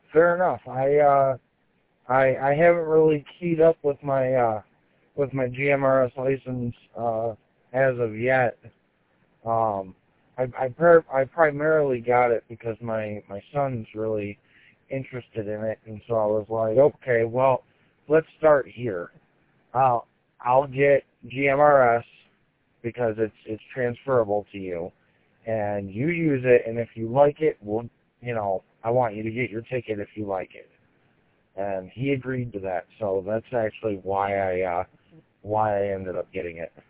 fair enough. I haven't really keyed up with my GMRS license as of yet. I primarily got it because my son's really interested in it, and so I was like, okay, well, let's start here. I'll get GMRS because it's transferable to you, and you use it, and if you like it, I want you to get your ticket if you like it. And he agreed to that, so that's actually why I ended up getting it.